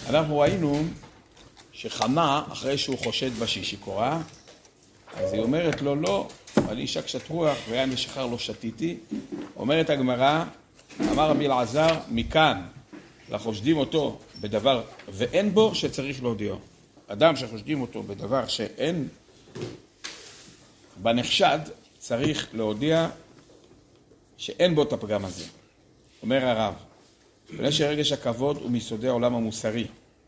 אנחנו ראינו שחמה, אחרי שהוא חושד בה שהיא שיכורה, אז היא אומרת לו, לא, אני אישה קשת רוח, ויין ושחר לא שתיתי. אומרת הגמרא, אמר רבי אלעזר, מכאן לחושדים אותו בדבר ואין בו שצריך להודיעו. אדם שחושדים אותו בדבר שאין בנחשד, צריך להודיע שאין בו את הפגם הזה. אומר הרב, בגלל שרגש הכבוד הוא מיסודי העולם המוסרי.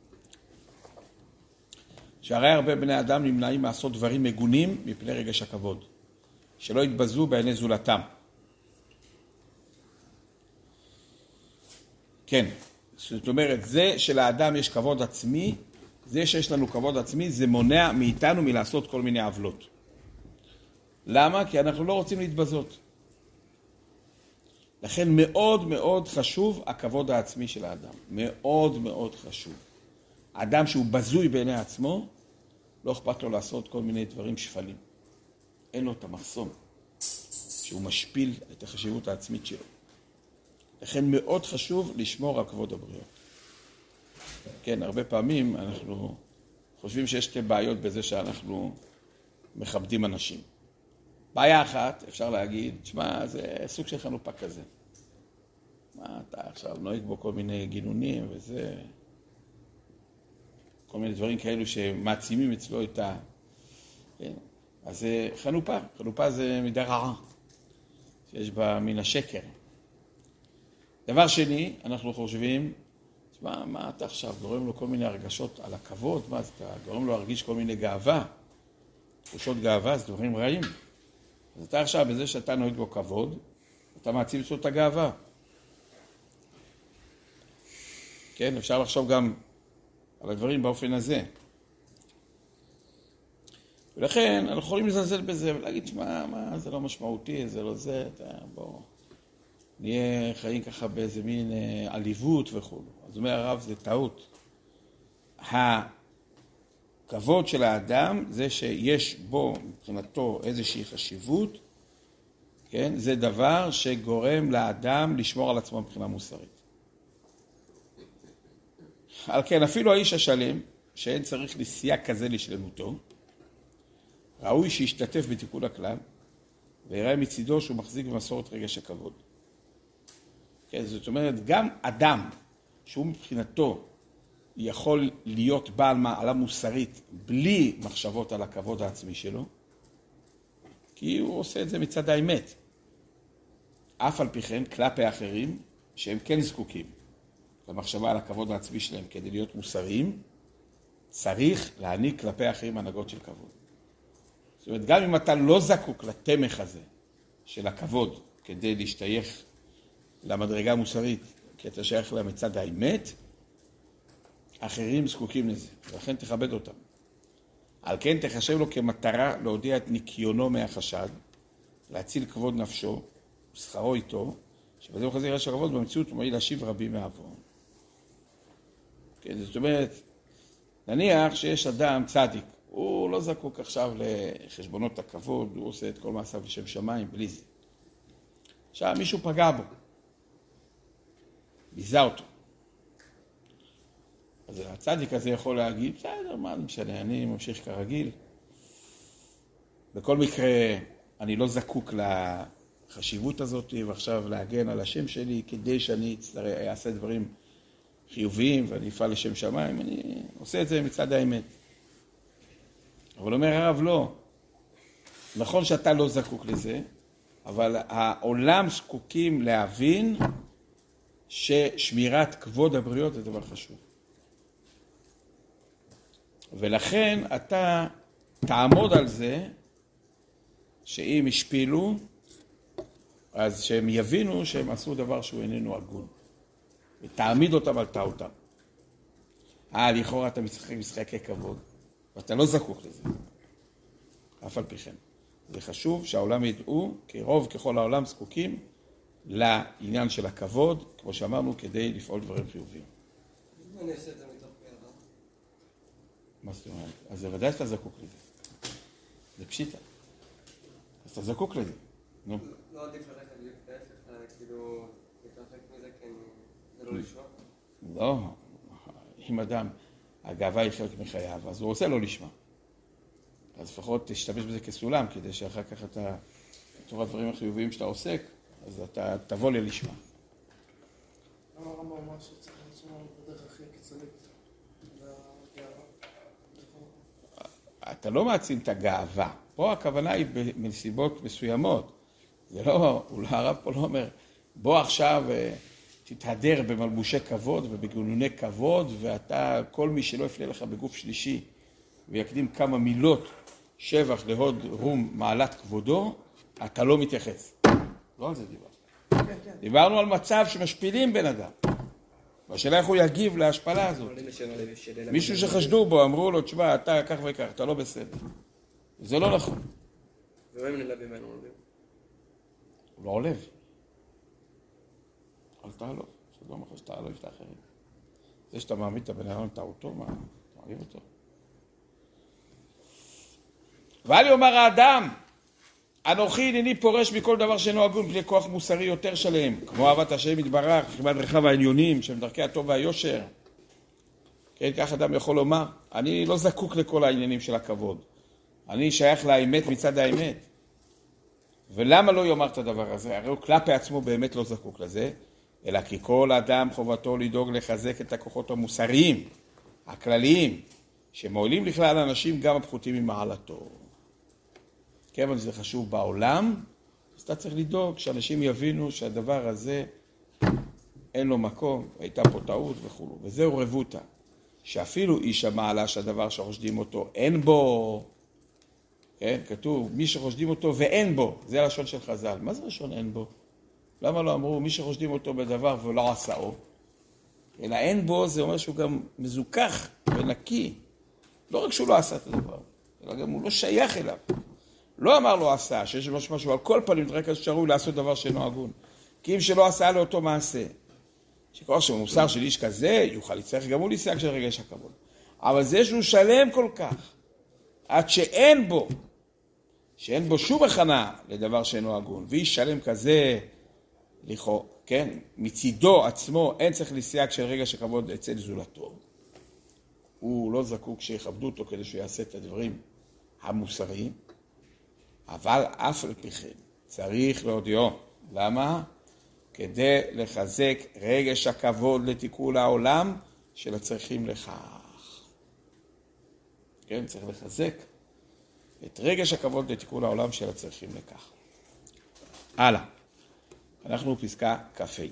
שהרי הרבה בני אדם נמנעים לעשות דברים מגונים מפני רגש הכבוד, שלא יתבזו בעיני זולתם. כן, זאת אומרת, זה שלאדם יש כבוד עצמי, זה שיש לנו כבוד עצמי, זה מונע מאיתנו מלעשות כל מיני עוולות. למה? כי אנחנו לא רוצים להתבזות. לכן מאוד מאוד חשוב הכבוד העצמי של האדם. מאוד מאוד חשוב. האדם שהוא בזוי בעיני עצמו, לא אכפת לו לעשות כל מיני דברים שפלים. אין לו את המחסום, שהוא משפיל את החשיבות העצמית שלו. לכן מאוד חשוב לשמור על כבוד הבריות. כן, הרבה פעמים אנחנו חושבים שיש שתי בעיות בזה שאנחנו מכבדים אנשים. בעיה אחת, אפשר להגיד, תשמע, זה סוג של חנופה כזה. מה אתה עכשיו נוהג בו כל מיני גינונים וזה... כל מיני דברים כאלו שמעצימים אצלו את ה... כן? אז זה חנופה. חנופה זה מידה רעה, שיש בה מן השקר. דבר שני, אנחנו חושבים, מה אתה עכשיו גורם לו כל מיני הרגשות על הכבוד? מה אתה גורם לו להרגיש כל מיני גאווה? תחושות גאווה, זה דברים רעים. אז אתה עכשיו, בזה שאתה נוהג בו כבוד, אתה מעצים אצלו את הגאווה. כן, אפשר לחשוב גם על הדברים באופן הזה. ולכן אנחנו יכולים לזלזל בזה ולהגיד, מה, זה לא משמעותי, זה לא זה, בוא, נהיה חיים ככה באיזה מין עליבות וכו'. אז אומר הרב, זה טעות. הכבוד של האדם זה שיש בו מבחינתו איזושהי חשיבות, כן? זה דבר שגורם לאדם לשמור על עצמו מבחינה מוסרית. על כן, אפילו האיש השלם, שאין צריך לסייע כזה לשלמותו, ראוי שישתתף בתיקון הכלל, ויראה מצידו שהוא מחזיק במסורת רגש הכבוד. כן, זאת אומרת, גם אדם שהוא מבחינתו יכול להיות בעל מעלה מוסרית בלי מחשבות על הכבוד העצמי שלו, כי הוא עושה את זה מצד האמת. אף על פי כן, כלפי האחרים, שהם כן זקוקים למחשבה על הכבוד העצמי שלהם כדי להיות מוסריים, צריך להעניק כלפי האחרים הנהגות של כבוד. זאת אומרת, גם אם אתה לא זקוק לתמך הזה של הכבוד כדי להשתייך למדרגה המוסרית, כי אתה שייך לה מצד האמת, אחרים זקוקים לזה, ולכן תכבד אותם. על כן תחשב לו כמטרה להודיע את ניקיונו מהחשד, להציל כבוד נפשו, ושכרו איתו, שבזה הוא חזיר רשע כבוד, במציאות הוא מעיל להשיב רבים מעוון. כן, זאת אומרת, נניח שיש אדם צדיק, הוא לא זקוק עכשיו לחשבונות הכבוד, הוא עושה את כל מעשיו לשם שמיים, בלי זה. עכשיו מישהו פגע בו, ביזה אותו. אז הצדיק הזה יכול להגיד, בסדר, מה זה משנה, אני ממשיך כרגיל. בכל מקרה, אני לא זקוק לחשיבות הזאת, ועכשיו להגן על השם שלי, כדי שאני אעשה דברים חיוביים, ואני אפעל לשם שמיים, אני עושה את זה מצד האמת. אבל אומר הרב, לא. נכון שאתה לא זקוק לזה, אבל העולם זקוקים להבין ששמירת כבוד הבריות זה דבר חשוב. ולכן אתה תעמוד על זה שאם השפילו, אז שהם יבינו שהם עשו דבר שהוא איננו הגון. ותעמיד אותם על טעותם. לכאורה אתה משחק משחקי כבוד, ואתה לא זקוק לזה. אף על פי כן. זה חשוב שהעולם ידעו, כי רוב ככל העולם זקוקים לעניין של הכבוד, כמו שאמרנו, כדי לפעול דברים חיוביים. אני אעשה את זה מתוך גאווה. מה זאת אומרת? אז זה ודאי שאתה זקוק לזה. זה פשיטה. אז אתה זקוק לזה. נו. לא עדיף ללכת להפך, כאילו, להתרחק מזה, כי זה לא לשמוע. לא. אם אדם, הגאווה היא חלק מחייו, אז הוא רוצה לא לשמה. אז לפחות תשתמש בזה כסולם, כדי שאחר כך אתה, בתור הדברים החיוביים שאתה עוסק, אז אתה תבוא ללשמה. למה הרמב"ם אומר שצריך לשמוע בדרך הכי קיצונית? אתה לא מעצים את הגאווה. פה הכוונה היא בנסיבות מסוימות. זה לא, הרב פה לא אומר, בוא עכשיו תתהדר במלבושי כבוד ובגונוני כבוד, ואתה, כל מי שלא יפנה לך בגוף שלישי, ויקדים כמה מילות שבח להוד רום מעלת כבודו, אתה לא מתייחס. לא על זה דיברנו. דיברנו על מצב שמשפילים בן אדם. והשאלה איך הוא יגיב להשפלה הזאת. מישהו שחשדו בו, אמרו לו, תשמע, אתה כך וכך, אתה לא בסדר. זה לא נכון. ומה אם נלווה מה הוא עולב? הוא לא עולב. אל תעלוב. שלא אומר שתעלוב את האחרים. זה שאתה מעמיד את הבן אדם טעותו, מה? תעמיד אותו. ואל יאמר האדם, אנוכי הנני פורש מכל דבר שאינו הגון בלי כוח מוסרי יותר שלם, כמו אהבת השם יתברך, חיבת רחב העליונים, שהם דרכי הטוב והיושר. כן, כך אדם יכול לומר, אני לא זקוק לכל העניינים של הכבוד. אני שייך לאמת מצד האמת. ולמה לא יאמר את הדבר הזה? הרי הוא כלפי עצמו באמת לא זקוק לזה, אלא כי כל אדם חובתו לדאוג לחזק את הכוחות המוסריים, הכלליים, שמועילים לכלל האנשים גם הפחותים ממעלתו. כיוון שזה חשוב בעולם, אז אתה צריך לדאוג שאנשים יבינו שהדבר הזה אין לו מקום, הייתה פה טעות וכו'. וזהו רבותא, שאפילו איש המעלה שהדבר שחושדים אותו אין בו, כן, כתוב מי שחושדים אותו ואין בו, זה הלשון של חז"ל. מה זה לשון אין בו? למה לא אמרו מי שחושדים אותו בדבר ולא עשאו? אלא אין בו זה אומר שהוא גם מזוכח ונקי. לא רק שהוא לא עשה את הדבר, אלא גם הוא לא שייך אליו. לא אמר לו עשה, שיש משהו על כל פנים, רק אז שרוי לעשות דבר שאינו הגון. כי אם שלא עשה לאותו מעשה, שכל שמוסר של איש כזה, יוכל לצריך גם הוא לסייג של רגש הכבוד. אבל זה שהוא שלם כל כך, עד שאין בו שום הכנה לדבר שאינו הגון, ואיש שלם כזה, כן, מצידו עצמו, אין צריך לסייג של רגש הכבוד אצל זולתו. הוא לא זקוק שיכבדו אותו כדי שהוא יעשה את הדברים המוסריים, אבל אף על פי כן צריך להודיעו. למה? כדי לחזק רגש הכבוד לתיקון העולם של הצריכים לכך. כן, צריך לחזק את רגש הכבוד לתיקון העולם של הצריכים לכך. הלאה. אנחנו בפסקה כ"ה.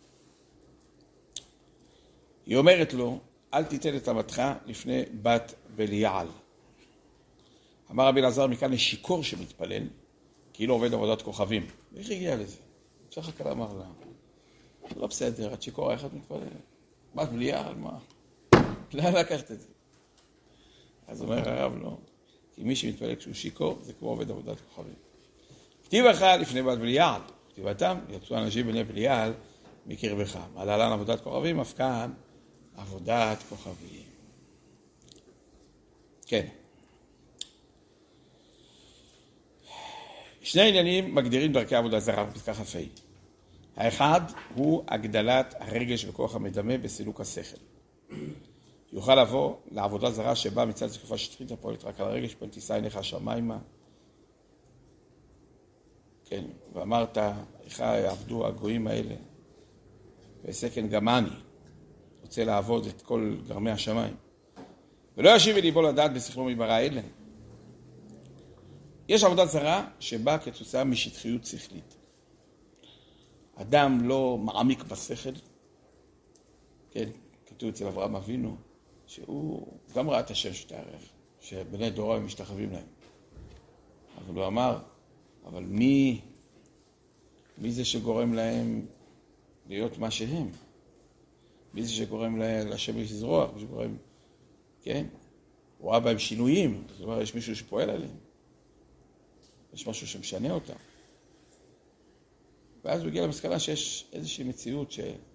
היא אומרת לו, אל תיתן את אמתך לפני בת בליעל. אמר רבי אלעזר, מכאן יש שיכור שמתפלל, כאילו עובד עבודת כוכבים. איך הגיע לזה? צריך הקלה אמר לה, זה לא בסדר, את שיכור האחד מתפלל. בת בליעל, מה? לאן לקחת את זה? אז אומר הרב, לא. כי מי שמתפלל כשהוא שיכור, זה כמו עובד עבודת כוכבים. כתיב אחד לפני בת בליעל. כתיבתם, יצאו אנשים בני בליעל מקרבך. מעלן עבודת כוכבים, אף כאן עבודת כוכבים. כן. שני עניינים מגדירים דרכי עבודה זרה בפסקה כ"ה. האחד הוא הגדלת הרגש וכוח המדמה בסילוק השכל. יוכל לבוא לעבודה זרה שבה מצד זקופה שטחית הפועלת רק על הרגש, פן תישא עיניך השמיימה. כן, ואמרת, איך יעבדו הגויים האלה? ועסקן גם אני רוצה לעבוד את כל גרמי השמיים. ולא ישיב ליבו לדעת בשכלו מברא אלה. יש עבודה זרה שבאה כתוצאה משטחיות שכלית. אדם לא מעמיק בשכל, כן, כתוב אצל אברהם אבינו, שהוא גם ראה את השם שתערך, שבני דורו הם משתחווים להם. אבל הוא אמר, אבל מי זה שגורם להם להיות מה שהם? מי זה שגורם לשם לזרוח? שגורם, כן? הוא ראה בהם שינויים, זאת אומרת, יש מישהו שפועל עליהם. יש משהו שמשנה אותם. ואז הוא הגיע למסקנה שיש איזושהי מציאות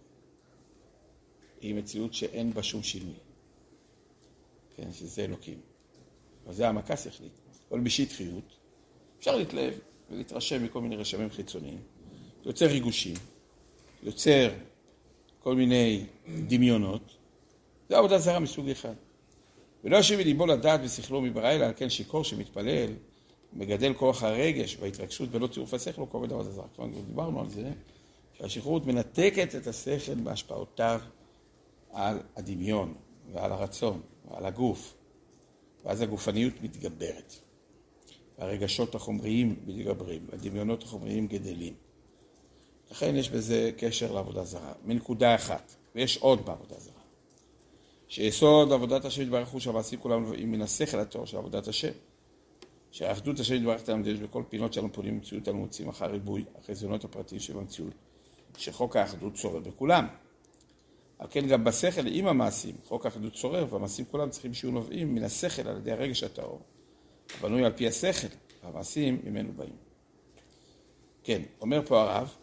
היא מציאות שאין בה שום שינוי. כן, שזה אלוקים. וזה העמקה שכלית. אבל בשטחיות, אפשר להתלהב ולהתרשם מכל מיני רשמים חיצוניים. יוצר ריגושים, יוצר כל מיני דמיונות, זה עבודה זרה מסוג אחד. ולא ישיב ליבו לדעת ושכלו מברא, אלא על כן שיכור שמתפלל, מגדל כוח הרגש וההתרגשות ולא צירוף השכל, הוא כעובד עבודה זרה. כבר דיברנו על זה, שהשכרות מנתקת את השכל בהשפעותיו על הדמיון ועל הרצון ועל הגוף, ואז הגופניות מתגברת. והרגשות החומריים מתגברים, והדמיונות החומריים גדלים. לכן יש בזה קשר לעבודה זרה, מנקודה אחת, ויש עוד בעבודה זרה. שיסוד עבודת השם יתברך הוא שהמעשים כולם נובעים מן השכל הטהור של עבודת השם. שהאחדות השם יתברך תלמדנו בכל פינות שאנו פונים במציאות, אנו מוצאים אחר ריבוי החזיונות הפרטיים שבמציאות, שחוק האחדות שורר בכולם. על כן גם בשכל עם המעשים, חוק האחדות שורר, והמעשים כולם צריכים שיהיו נובעים מן השכל על ידי הרגש הטהור, הבנוי על פי השכל, והמעשים ממנו באים. כן, אומר פה הרב,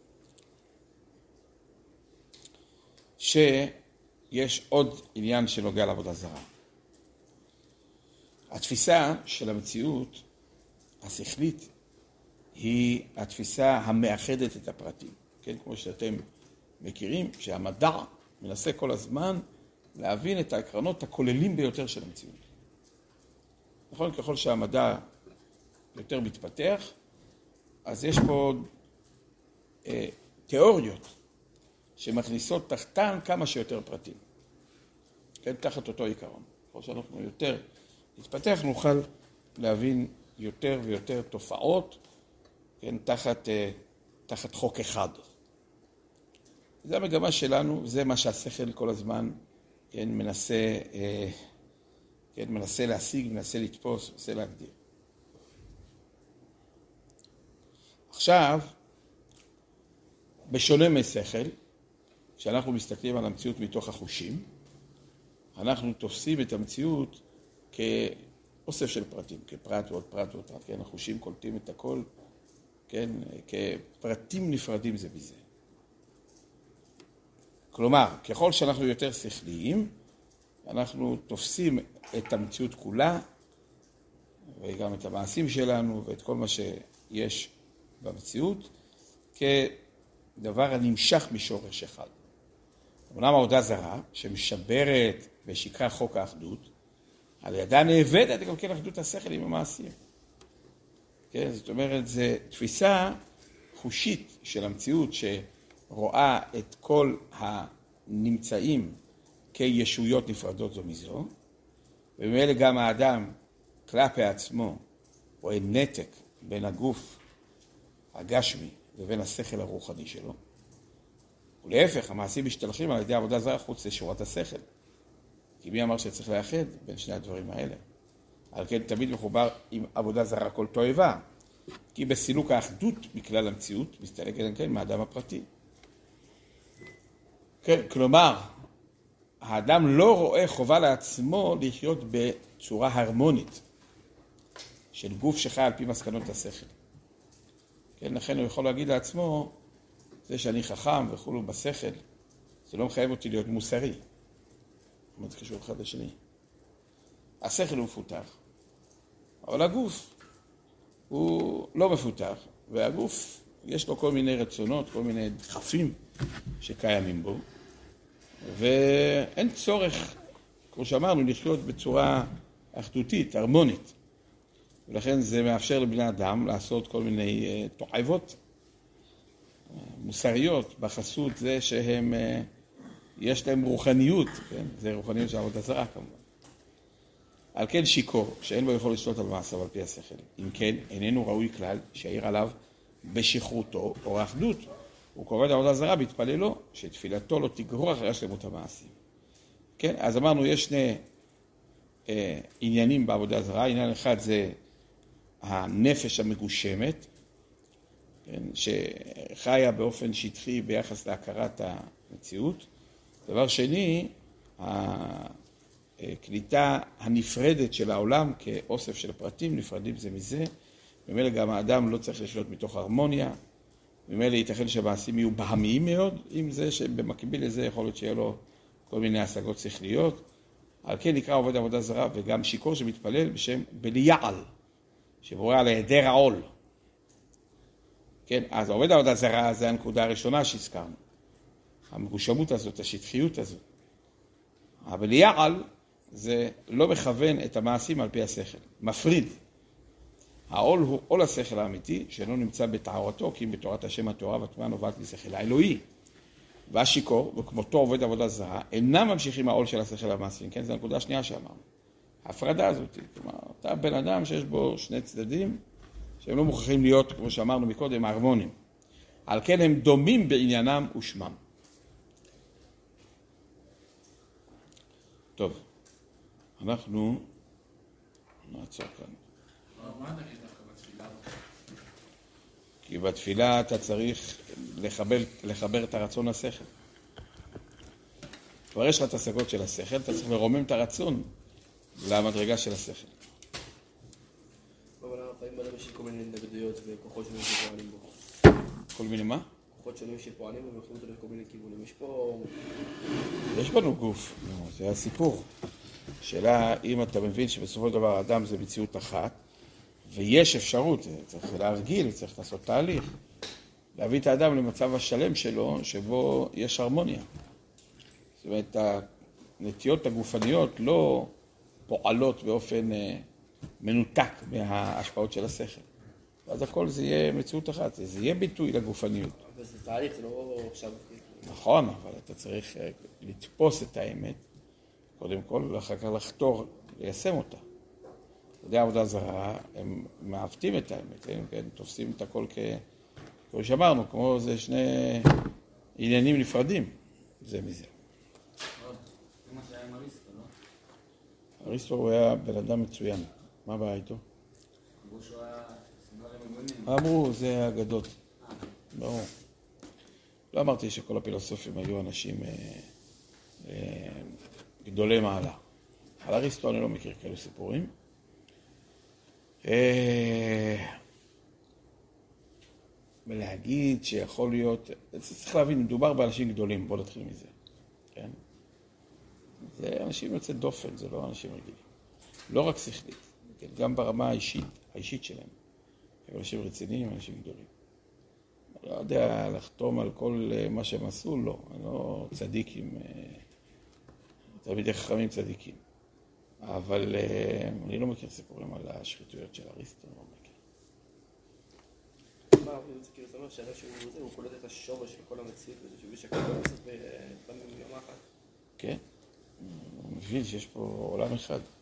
שיש עוד עניין שנוגע לעבודה זרה. התפיסה של המציאות השכלית היא התפיסה המאחדת את הפרטים. כן, כמו שאתם מכירים, שהמדע מנסה כל הזמן להבין את העקרונות הכוללים ביותר של המציאות. נכון, ככל שהמדע יותר מתפתח, אז יש פה תיאוריות שמכניסות תחתן כמה שיותר פרטים. כן, תחת אותו עיקרון. ככל שאנחנו יותר נתפתח, נוכל להבין יותר ויותר תופעות, כן, תחת חוק אחד. זה המגמה שלנו, זה מה שהשכל כל הזמן, כן, מנסה להשיג, מנסה לתפוס, מנסה להגדיר. עכשיו, בשונה משכל, כשאנחנו מסתכלים על המציאות מתוך החושים, אנחנו תופסים את המציאות כאוסף של פרטים, כפרט ועוד פרט ועוד פרט, כן, החושים קולטים את הכל, כן, כפרטים נפרדים זה בזה. כלומר, ככל שאנחנו יותר שכליים, אנחנו תופסים את המציאות כולה, וגם את המעשים שלנו, ואת כל מה שיש במציאות, כדבר הנמשך משורש אחד. אומנם העבודה זרה, שמשברת ושיקרה חוק האחדות, על ידה נאבדת גם כן אחדות השכל עם המעשים. כן, זאת אומרת, זו תפיסה חושית של המציאות שרואה את כל הנמצאים כישויות נפרדות זו מזו, ובמילא גם האדם כלפי עצמו רואה נתק בין הגוף הגשמי לבין השכל הרוחני שלו. ולהפך, המעשים משתלחים על ידי עבודה זרה חוץ לשורת השכל. כי מי אמר שצריך לאחד בין שני הדברים האלה? על כן תמיד מחובר עם עבודה זרה כל תועבה, כי בסילוק האחדות מכלל המציאות מסתלק גם כן מהאדם הפרטי. כן, כלומר, האדם לא רואה חובה לעצמו לחיות בצורה הרמונית של גוף שחי על פי מסקנות השכל. כן, לכן הוא יכול להגיד לעצמו, זה שאני חכם וכולו בשכל, זה לא מחייב אותי להיות מוסרי. זה קשור אחד לשני. השכל הוא מפותח, אבל הגוף הוא לא מפותח, והגוף יש לו כל מיני רצונות, כל מיני דחפים שקיימים בו, ואין צורך, כמו שאמרנו, לחיות בצורה אחדותית, הרמונית. ולכן זה מאפשר לבני אדם לעשות כל מיני תועבות מוסריות בחסות זה שהם, יש להם רוחניות, כן? זה רוחניות של עבודה זרה כמובן. על כן שיקור, שאין בו יכול לשלוט על מעשיו על פי השכל. אם כן, איננו ראוי כלל שיעיר עליו בשכרותו או האחדות. הוא קורא לעבודה זרה בהתפללו, שתפילתו לא תגרור אחרי שלמות המעשים. כן, אז אמרנו, יש שני עניינים בעבודה זרה. עניין אחד זה הנפש המגושמת, כן, שחיה באופן שטחי ביחס להכרת המציאות. דבר שני, הקליטה הנפרדת של העולם כאוסף של פרטים נפרדים זה מזה. במילא גם האדם לא צריך לשלוט מתוך הרמוניה, במילא ייתכן שהמעשים יהיו בהמיים מאוד, עם זה שבמקביל לזה יכול להיות שיהיה לו כל מיני השגות שכליות. על כן נקרא עובד עבודה זרה, וגם שיקור שמתפלל בשם בליעל, שבורא על היעדר העול. כן, אז עובד עבודה זרה זה הנקודה הראשונה שהזכרנו. המגושמות הזאת, השטחיות הזאת. אבל יעל זה לא מכוון את המעשים על פי השכל, מפריד. העול הוא עול השכל האמיתי, שאינו נמצא בטהרתו, כי אם בתורת השם התורה והטומאה נובעת משכל האלוהי. והשיכור, וכמותו עובד עבודה זרה, אינם ממשיכים העול של השכל המעשים. כן, זו הנקודה השנייה שאמרנו. ההפרדה הזאת, כלומר, אתה בן אדם שיש בו שני צדדים, שהם לא מוכרחים להיות, כמו שאמרנו מקודם, הרמונים. על כן הם דומים בעניינם ושמם. טוב, אנחנו נעצור כאן. מה נגיד דווקא בתפילה? כי בתפילה אתה צריך לחבר את הרצון לשכל. כבר יש לך את השגות של השכל, אתה צריך לרומם את הרצון למדרגה של השכל. אבל הפעמים בלב יש כל מיני התנגדויות וכוחות שונים שפועלים בו. כל מיני מה? כוחות שונים שפועלים והם יכולים אותו לכל מיני כיוונים. יש פה... יש בנו גוף, זה הסיפור. שאלה אם אתה מבין שבסופו של דבר האדם זה מציאות אחת, ויש אפשרות, צריך להרגיל, צריך לעשות תהליך, להביא את האדם למצב השלם שלו, שבו יש הרמוניה. זאת אומרת, הנטיות הגופניות לא פועלות באופן מנותק מההשפעות של השכל. ואז הכל זה יהיה מציאות אחת, זה יהיה ביטוי לגופניות. אבל זה תהליך, זה לא עכשיו... נכון, אבל אתה צריך לתפוס את האמת, קודם כל, ואחר כך לחתור, ליישם אותה. אתה יודע, עבודה זרה, הם מעוותים את האמת, הם תופסים את הכל כמו שאמרנו, כמו זה שני עניינים נפרדים, זה מזה. זה מה שהיה עם אריסטו, לא? אריסטו הוא היה בן אדם מצוין. מה הבעיה איתו? אמרו שהוא היה סמלים מגונים. אמרו, זה אגדות. ברור. לא אמרתי שכל הפילוסופים היו אנשים גדולי מעלה. על אריסטו אני לא מכיר כאלו סיפורים. ולהגיד שיכול להיות, צריך להבין, מדובר באנשים גדולים, בוא נתחיל מזה. כן? זה אנשים יוצא דופן, זה לא אנשים רגילים. לא רק שכלית, גם ברמה האישית שלהם. הם אנשים רציניים, אנשים גדולים. אני לא יודע לחתום על כל מה שהם עשו, לא. אני לא צדיקים, תלמידי חכמים צדיקים. אבל אני לא מכיר סיפורים על השחיתויות של אריסטו, לא מכיר. מה, כאילו, אתה אומר שהוא קולט את השורש של כל המציאות, שהוא בשקל קצת ביום אחת. כן, הוא מבין שיש פה עולם אחד.